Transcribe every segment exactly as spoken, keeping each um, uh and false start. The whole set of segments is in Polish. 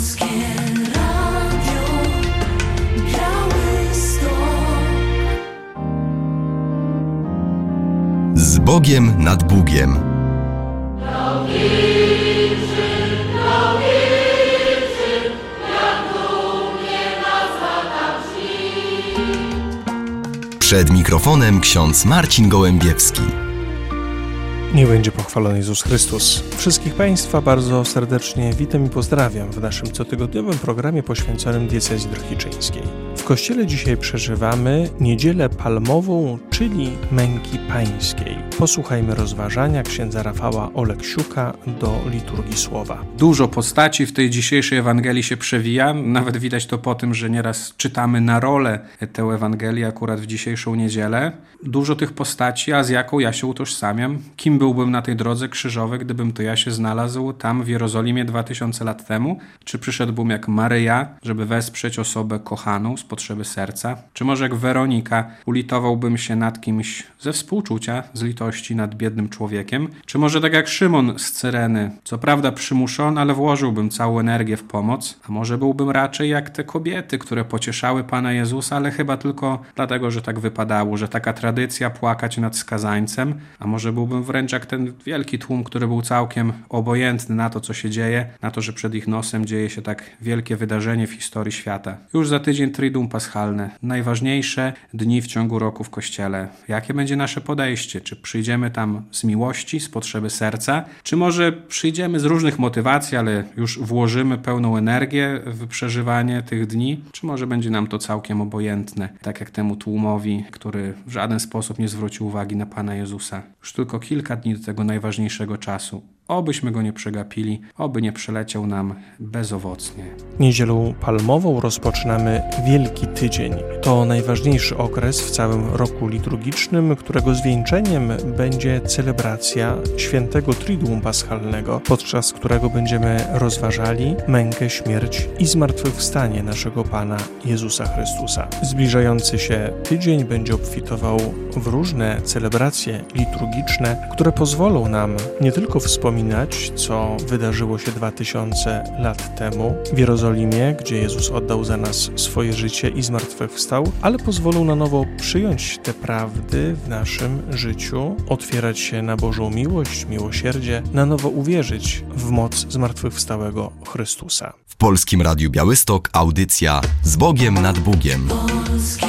Polskie Radio Białystok. Z Bogiem nad Bugiem. Przed mikrofonem ksiądz Marcin Gołębiewski. Niech będzie pochwalony Jezus Chrystus. Wszystkich Państwa bardzo serdecznie witam i pozdrawiam w naszym cotygodniowym programie poświęconym diecezji drohiczyńskiej. W Kościele dzisiaj przeżywamy Niedzielę Palmową, czyli Męki Pańskiej. Posłuchajmy rozważania księdza Rafała Oleksiuka do liturgii słowa. Dużo postaci w tej dzisiejszej Ewangelii się przewija. Nawet widać to po tym, że nieraz czytamy na rolę tę Ewangelię akurat w dzisiejszą niedzielę. Dużo tych postaci, a z jaką ja się utożsamiam. Kim byłbym na tej drodze krzyżowej, gdybym to ja się znalazł tam w Jerozolimie dwa tysiące lat temu? Czy przyszedłbym jak Maryja, żeby wesprzeć osobę kochaną z potrzeby serca? Czy może jak Weronika ulitowałbym się nad kimś ze współczucia, z litości nad biednym człowiekiem? Czy może tak jak Szymon z Cyreny, co prawda przymuszony, ale włożyłbym całą energię w pomoc? A może byłbym raczej jak te kobiety, które pocieszały Pana Jezusa, ale chyba tylko dlatego, że tak wypadało, że taka tradycja płakać nad skazańcem? A może byłbym wręcz jak ten wielki tłum, który był całkiem obojętny na to, co się dzieje, na to, że przed ich nosem dzieje się tak wielkie wydarzenie w historii świata. Już za tydzień Triduum Paschalne. Najważniejsze dni w ciągu roku w Kościele. Jakie będzie nasze podejście? Czy przyjdziemy tam z miłości, z potrzeby serca? Czy może przyjdziemy z różnych motywacji, ale już włożymy pełną energię w przeżywanie tych dni? Czy może będzie nam to całkiem obojętne, tak jak temu tłumowi, który w żaden sposób nie zwrócił uwagi na Pana Jezusa? Już tylko kilka dni do tego najważniejszego czasu. Obyśmy go nie przegapili, oby nie przeleciał nam bezowocnie. Niedzielą Palmową rozpoczynamy Wielki Tydzień. To najważniejszy okres w całym roku liturgicznym, którego zwieńczeniem będzie celebracja świętego Triduum Paschalnego, podczas którego będziemy rozważali mękę, śmierć i zmartwychwstanie naszego Pana Jezusa Chrystusa. Zbliżający się tydzień będzie obfitował w różne celebracje liturgiczne, które pozwolą nam nie tylko wspominać, co wydarzyło się dwa tysiące lat temu w Jerozolimie, gdzie Jezus oddał za nas swoje życie i zmartwychwstał, ale pozwolą na nowo przyjąć te prawdy w naszym życiu, otwierać się na Bożą miłość, miłosierdzie, na nowo uwierzyć w moc zmartwychwstałego Chrystusa. W Polskim Radiu Białystok audycja Z Bogiem nad Bugiem. Polskie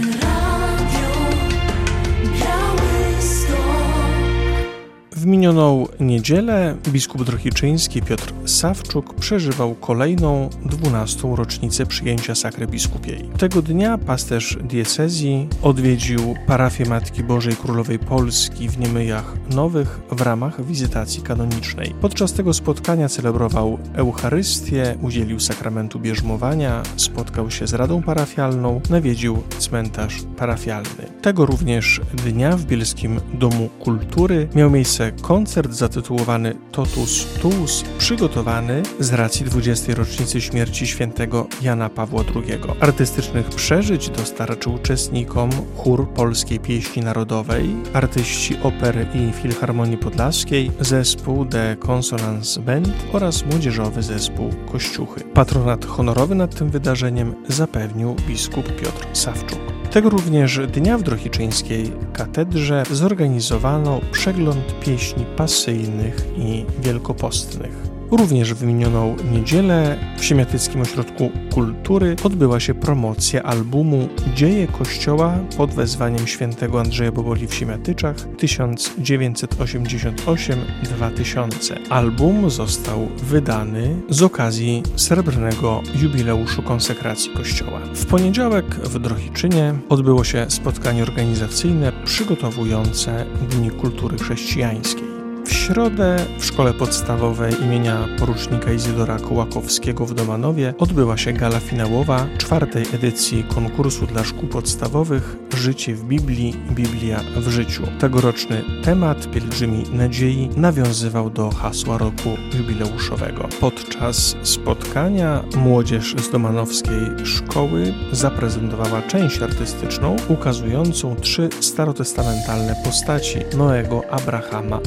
W minioną niedzielę biskup drohiczyński Piotr Sawczuk przeżywał kolejną dwunastą rocznicę przyjęcia sakry biskupiej. Tego dnia pasterz diecezji odwiedził parafię Matki Bożej Królowej Polski w Niemyjach Nowych w ramach wizytacji kanonicznej. Podczas tego spotkania celebrował Eucharystię, udzielił sakramentu bierzmowania, spotkał się z Radą Parafialną, nawiedził cmentarz parafialny. Tego również dnia w Bielskim Domu Kultury miał miejsce koncert zatytułowany Totus Tuus, przygotowany z racji dwudziestej rocznicy śmierci świętego Jana Pawła drugiego. Artystycznych przeżyć dostarczył uczestnikom chór Polskiej Pieśni Narodowej, artyści opery i Filharmonii Podlaskiej, zespół The Consonance Band oraz młodzieżowy zespół Kościuchy. Patronat honorowy nad tym wydarzeniem zapewnił biskup Piotr Sawczuk. Tego również dnia w Drohiczyńskiej katedrze zorganizowano przegląd pieśni pasyjnych i wielkopostnych. Również w minioną niedzielę w Siemiatyckim Ośrodku Kultury odbyła się promocja albumu Dzieje Kościoła pod wezwaniem świętego Andrzeja Boboli w Siemiatyczach tysiąc dziewięćset osiemdziesiąt osiem do dwa tysiące. Album został wydany z okazji srebrnego jubileuszu konsekracji Kościoła. W poniedziałek w Drohiczynie odbyło się spotkanie organizacyjne przygotowujące Dni Kultury Chrześcijańskiej. W środę w Szkole Podstawowej imienia porucznika Izydora Kołakowskiego w Domanowie odbyła się gala finałowa czwartej edycji konkursu dla szkół podstawowych Życie w Biblii, Biblia w życiu. Tegoroczny temat Pielgrzymi Nadziei nawiązywał do hasła roku jubileuszowego. Podczas spotkania młodzież z domanowskiej szkoły zaprezentowała część artystyczną ukazującą trzy starotestamentalne postaci Noego, Abrahama oraz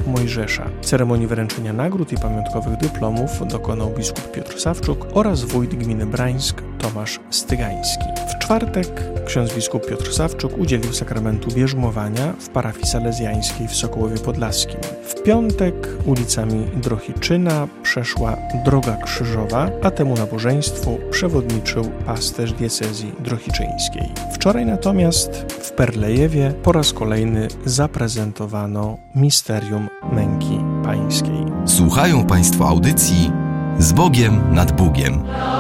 Mojżesza. Ceremonii wręczenia nagród i pamiątkowych dyplomów dokonał biskup Piotr Sawczuk oraz wójt gminy Brańsk Tomasz Stygański. W czwartek ksiądz biskup Piotr Sawczuk udzielił sakramentu bierzmowania w parafii salezjańskiej w Sokołowie Podlaskim. W piątek ulicami Drohiczyna przeszła Droga Krzyżowa, a temu nabożeństwu przewodniczył pasterz diecezji drohiczyńskiej. Wczoraj natomiast w Perlejewie po raz kolejny zaprezentowano misterium męki pańskiej. Słuchają Państwo audycji Z Bogiem nad Bugiem.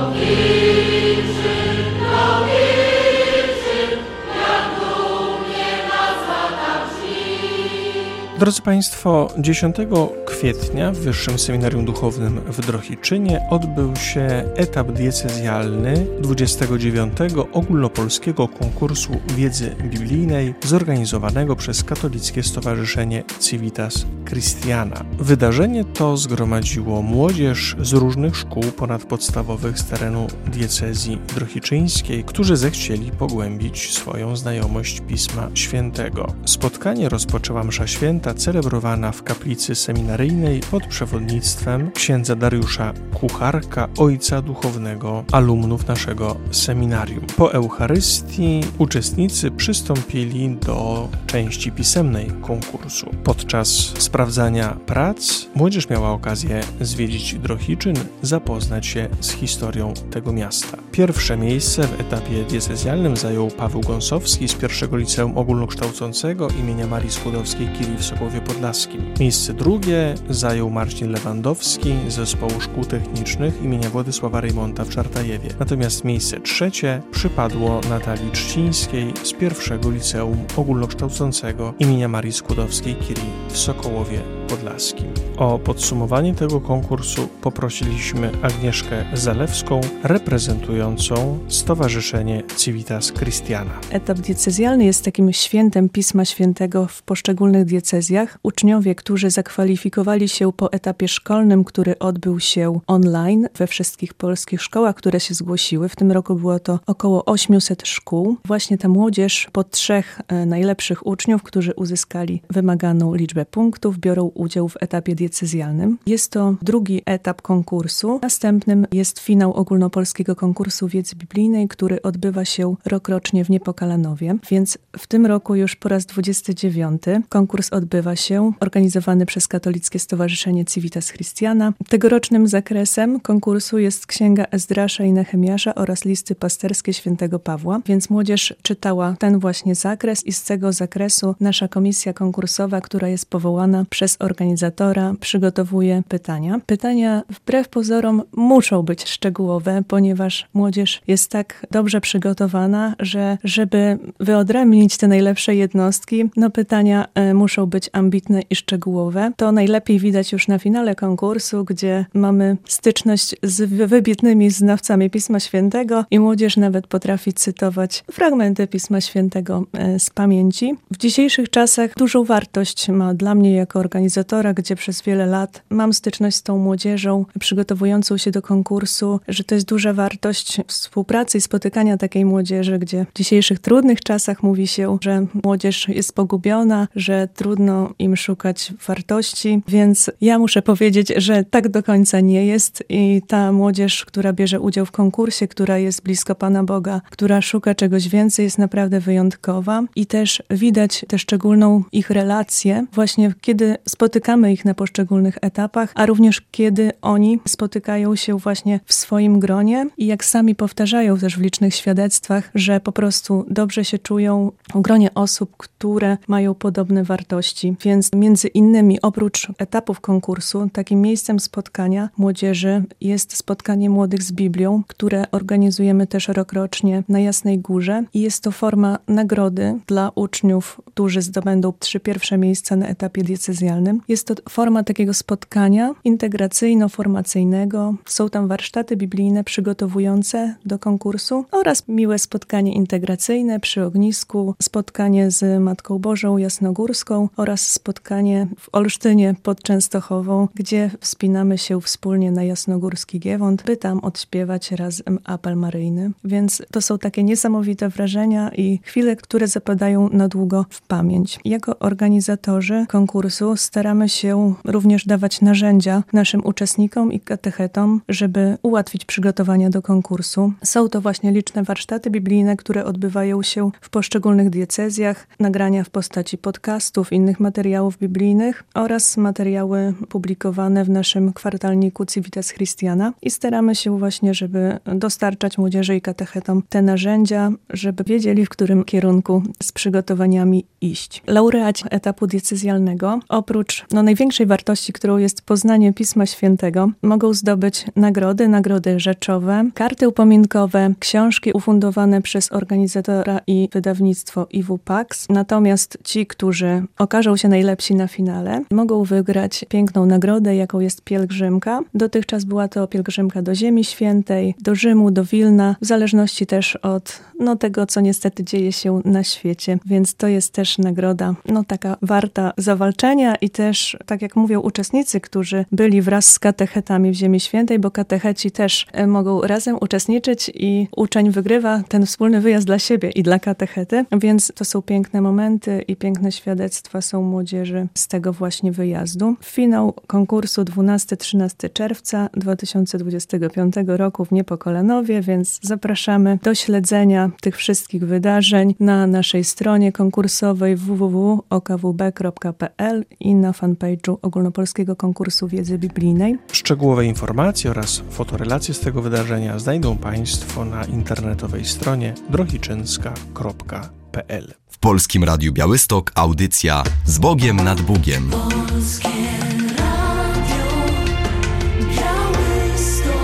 Drodzy Państwo, dziesiątego kwietnia w Wyższym Seminarium Duchownym w Drohiczynie odbył się etap diecezjalny dwudziestego dziewiątego ogólnopolskiego konkursu wiedzy biblijnej zorganizowanego przez Katolickie Stowarzyszenie Civitas Christiana. Wydarzenie to zgromadziło młodzież z różnych szkół ponadpodstawowych z terenu diecezji drohiczyńskiej, którzy zechcieli pogłębić swoją znajomość Pisma Świętego. Spotkanie rozpoczęła msza święta celebrowana w kaplicy seminaryjnej pod przewodnictwem księdza Dariusza Kucharka, ojca duchownego alumnów naszego seminarium. Po Eucharystii uczestnicy przystąpili do części pisemnej konkursu. Podczas sprawdzania prac młodzież miała okazję zwiedzić Drohiczyn, zapoznać się z historią tego miasta. Pierwsze miejsce w etapie diecezjalnym zajął Paweł Gąsowski z pierwszego Liceum Ogólnokształcącego imienia Marii Skłodowskiej-Curie w Sokołowie Podlaskim. Miejsce drugie zajął Marcin Lewandowski z Zespołu Szkół Technicznych imienia Władysława Rejmonta w Czartajewie. Natomiast miejsce trzecie przypadło Natalii Trzcińskiej z pierwszego Liceum Ogólnokształcącego imienia Marii Skłodowskiej-Curie w Sokołowie Podlaskim. O podsumowanie tego konkursu poprosiliśmy Agnieszkę Zalewską, reprezentującą Stowarzyszenie Civitas Christiana. Etap diecezjalny jest takim świętem Pisma Świętego w poszczególnych diecezjach. Uczniowie, którzy zakwalifikowali się po etapie szkolnym, który odbył się online we wszystkich polskich szkołach, które się zgłosiły. W tym roku było to około osiemset szkół. Właśnie ta młodzież po trzech e, najlepszych uczniów, którzy uzyskali wymaganą liczbę punktów, biorą udział w etapie diecezjalnym. Jest to drugi etap konkursu. Następnym jest finał ogólnopolskiego konkursu wiedzy biblijnej, który odbywa się rokrocznie w Niepokalanowie. Więc w tym roku już po raz dwudziesty dziewiąty konkurs odbywa się, organizowany przez Katolickie Stowarzyszenie Civitas Christiana. Tegorocznym zakresem konkursu jest Księga Ezdrasza i Nehemiasza oraz listy pasterskie świętego Pawła, więc młodzież czytała ten właśnie zakres i z tego zakresu nasza komisja konkursowa, która jest powołana przez organizatora, przygotowuje pytania. Pytania wbrew pozorom muszą być szczegółowe, ponieważ młodzież jest tak dobrze przygotowana, że żeby wyodrębnić te najlepsze jednostki, no pytania y, muszą być ambitne i szczegółowe. To najlepiej widać już na finale konkursu, gdzie mamy styczność z wybitnymi znawcami Pisma Świętego i młodzież nawet potrafi cytować fragmenty Pisma Świętego y, z pamięci. W dzisiejszych czasach dużą wartość ma dla mnie jako organizatora, gdzie przez wiele lat mam styczność z tą młodzieżą przygotowującą się do konkursu, że to jest duża wartość współpracy i spotykania takiej młodzieży, gdzie w dzisiejszych trudnych czasach mówi się, że młodzież jest pogubiona, że trudno im szukać wartości, więc ja muszę powiedzieć, że tak do końca nie jest i ta młodzież, która bierze udział w konkursie, która jest blisko Pana Boga, która szuka czegoś więcej, jest naprawdę wyjątkowa i też widać tę szczególną ich relację właśnie kiedy spotykamy ich na poszczególnych etapach, a również kiedy oni spotykają się właśnie w swoim gronie i jak sami powtarzają też w licznych świadectwach, że po prostu dobrze się czują w gronie osób, które mają podobne wartości. Więc między innymi oprócz etapów konkursu, takim miejscem spotkania młodzieży jest spotkanie młodych z Biblią, które organizujemy też rokrocznie na Jasnej Górze i jest to forma nagrody dla uczniów, którzy zdobędą trzy pierwsze miejsca na etapie diecezjalnym. Jest to forma takiego spotkania integracyjno-formacyjnego. Są tam warsztaty biblijne przygotowujące do konkursu oraz miłe spotkanie integracyjne przy ognisku, spotkanie z Matką Bożą Jasnogórską oraz spotkanie w Olsztynie pod Częstochową, gdzie wspinamy się wspólnie na Jasnogórski Giewont, by tam odśpiewać razem apel maryjny. Więc to są takie niesamowite wrażenia i chwile, które zapadają na długo w pamięć. Jako organizatorzy konkursu staramy staramy się również dawać narzędzia naszym uczestnikom i katechetom, żeby ułatwić przygotowania do konkursu. Są to właśnie liczne warsztaty biblijne, które odbywają się w poszczególnych diecezjach, nagrania w postaci podcastów, innych materiałów biblijnych oraz materiały publikowane w naszym kwartalniku Civitas Christiana i staramy się właśnie, żeby dostarczać młodzieży i katechetom te narzędzia, żeby wiedzieli, w którym kierunku z przygotowaniami iść. Laureaci etapu diecezjalnego, oprócz no, największej wartości, którą jest poznanie Pisma Świętego, mogą zdobyć nagrody, nagrody rzeczowe, karty upominkowe, książki ufundowane przez organizatora i wydawnictwo I W Pax. Natomiast ci, którzy okażą się najlepsi na finale, mogą wygrać piękną nagrodę, jaką jest pielgrzymka. Dotychczas była to pielgrzymka do Ziemi Świętej, do Rzymu, do Wilna, w zależności też od no, tego, co niestety dzieje się na świecie. Więc to jest też nagroda no, taka warta zawalczenia i też, tak jak mówią uczestnicy, którzy byli wraz z katechetami w Ziemi Świętej, bo katecheci też mogą razem uczestniczyć i uczeń wygrywa ten wspólny wyjazd dla siebie i dla katechety, więc to są piękne momenty i piękne świadectwa są młodzieży z tego właśnie wyjazdu. Finał konkursu dwunastego do trzynastego czerwca dwa tysiące dwudziestego piątego roku w Niepokolanowie, więc zapraszamy do śledzenia tych wszystkich wydarzeń na naszej stronie konkursowej w w w kropka o k w b kropka p l i na fanpage'u Ogólnopolskiego Konkursu Wiedzy Biblijnej. Szczegółowe informacje oraz fotorelacje z tego wydarzenia znajdą Państwo na internetowej stronie drohiczynska kropka p l. W Polskim Radiu Białystok audycja Z Bogiem nad Bugiem. Polskie Radio Białystok.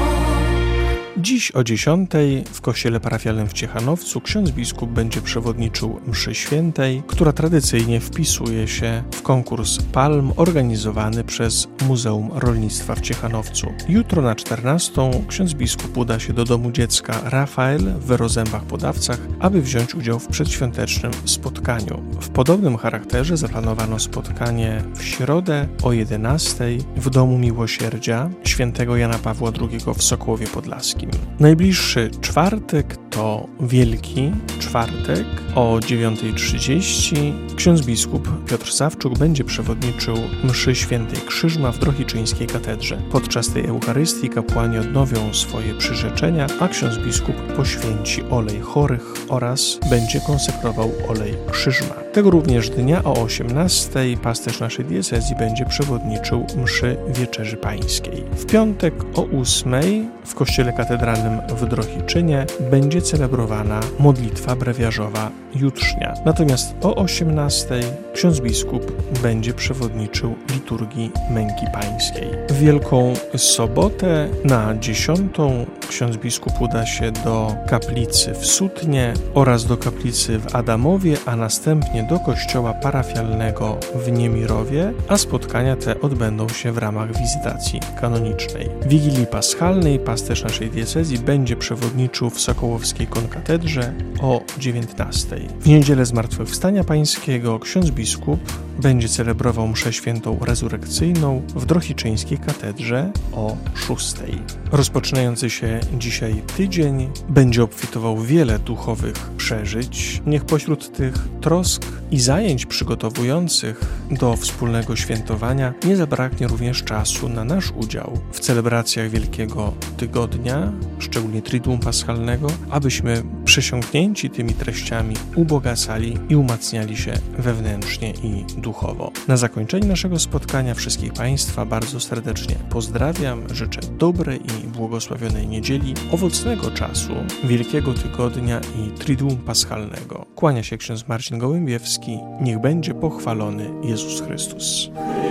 Dziś o dziesiątej w kościele parafialnym w Ciechanowcu ksiądz biskup będzie przewodniczył mszy świętej, która tradycyjnie wpisuje się w konkurs palm organizowany przez Muzeum Rolnictwa w Ciechanowcu. Jutro na czternastą ksiądz biskup uda się do domu dziecka Rafael w Rozębach Podawcach, aby wziąć udział w przedświątecznym spotkaniu. W podobnym charakterze zaplanowano spotkanie w środę o jedenastej w Domu Miłosierdzia świętego Jana Pawła drugiego w Sokołowie Podlaskim. Najbliższy czwartek to Wielki Czwartek o dziewiątej trzydzieści. Ksiądz biskup Piotr Sawczuk będzie przewodniczył mszy świętej Krzyżma w Drohiczyńskiej katedrze. Podczas tej Eucharystii kapłani odnowią swoje przyrzeczenia, a ksiądz biskup poświęci olej chorych oraz będzie konsekrował olej Krzyżma. Tego również dnia o osiemnastej pasterz naszej diecezji będzie przewodniczył mszy Wieczerzy Pańskiej. W piątek o ósmej w kościele katedralnym w Drohiczynie będzie celebrowana modlitwa brewiarzowa jutrznia. Natomiast o osiemnastej ksiądz biskup będzie przewodniczył liturgii Męki Pańskiej. W Wielką Sobotę na dziesiątą ksiądz biskup uda się do kaplicy w Sutnie oraz do kaplicy w Adamowie, a następnie do kościoła parafialnego w Niemirowie, a spotkania te odbędą się w ramach wizytacji kanonicznej. Wigilii Paschalnej pasterz naszej diecezji będzie przewodniczył w Sokołowskiej Konkatedrze o dziewiętnastej. W niedzielę Zmartwychwstania Pańskiego ksiądz biskup będzie celebrował mszę świętą rezurekcyjną w Drohiczyńskiej katedrze o szóstej. Rozpoczynający się dzisiaj tydzień będzie obfitował wiele duchowych przeżyć. Niech pośród tych trosk i zajęć przygotowujących do wspólnego świętowania nie zabraknie również czasu na nasz udział w celebracjach Wielkiego Tygodnia, szczególnie Triduum Paschalnego, abyśmy przesiąknięci tymi treściami ubogacali i umacniali się wewnętrznie i duchowo. Na zakończenie naszego spotkania wszystkich Państwa bardzo serdecznie pozdrawiam, życzę dobrej i błogosławionej niedzieli, owocnego czasu, Wielkiego Tygodnia i Triduum Paschalnego. Kłania się ksiądz Marcin Gołębiewski. Niech będzie pochwalony Jezus Chrystus.